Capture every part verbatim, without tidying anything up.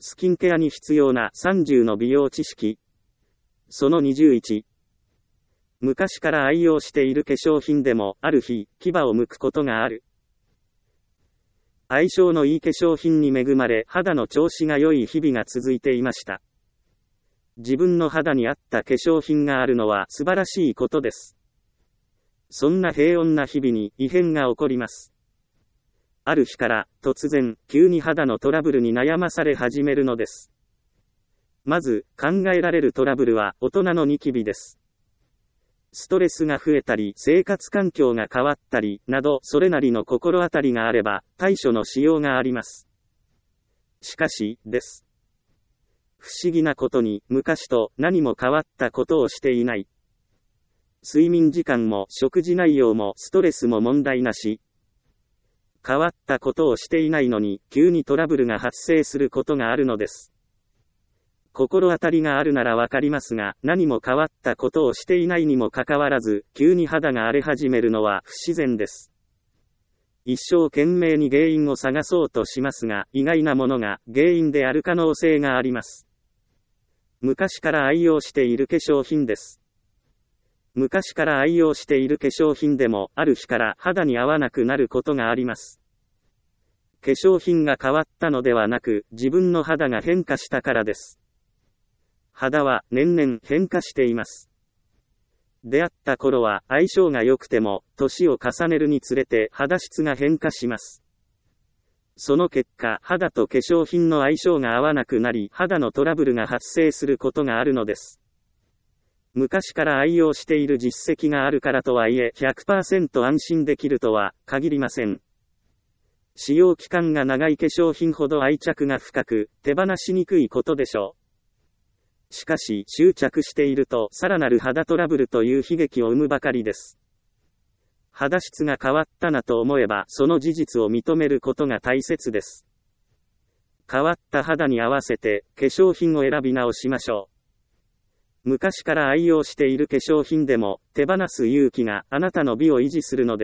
スキンケアに必要なさんじゅうの美容知識。そのにじゅういち。昔から愛用している化粧品でも、ある日、牙を剥くことがある。相性のいい化粧品に恵まれ、肌の調子が良い日々が続いていました。自分の肌に合った化粧品があるのは素晴らしいことです。そんな平穏な日々に異変が起こります。ある日から、突然、急に肌のトラブルに悩まされ始めるのです。まず、考えられるトラブルは、大人のニキビです。ストレスが増えたり、生活環境が変わったり、など、それなりの心当たりがあれば、対処のしようがあります。しかし、です。不思議なことに、昔と何も変わったことをしていない。睡眠時間も食事内容もストレスも問題なし。変わったことをしていないのに、急にトラブルが発生することがあるのです。心当たりがあるならわかりますが、何も変わったことをしていないにもかかわらず、急に肌が荒れ始めるのは不自然です。一生懸命に原因を探そうとしますが、意外なものが原因である可能性があります。昔から愛用している化粧品です。昔から愛用している化粧品でも、ある日から肌に合わなくなることがあります。化粧品が変わったのではなく、自分の肌が変化したからです。肌は年々変化しています。出会った頃は相性が良くても、年を重ねるにつれて肌質が変化します。その結果、肌と化粧品の相性が合わなくなり、肌のトラブルが発生することがあるのです。昔から愛用している実績があるからとはいえ、ひゃくパーセント 安心できるとは限りません。使用期間が長い化粧品ほど愛着が深く、手放しにくいことでしょう。しかし、執着していると、さらなる肌トラブルという悲劇を生むばかりです。肌質が変わったなと思えば、その事実を認めることが大切です。変わった肌に合わせて、化粧品を選び直しましょう。昔から愛用している化粧品でも、手放す勇気があなたの美を維持するのです。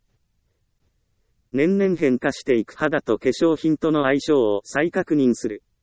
年々変化していく肌と化粧品との相性を再確認する。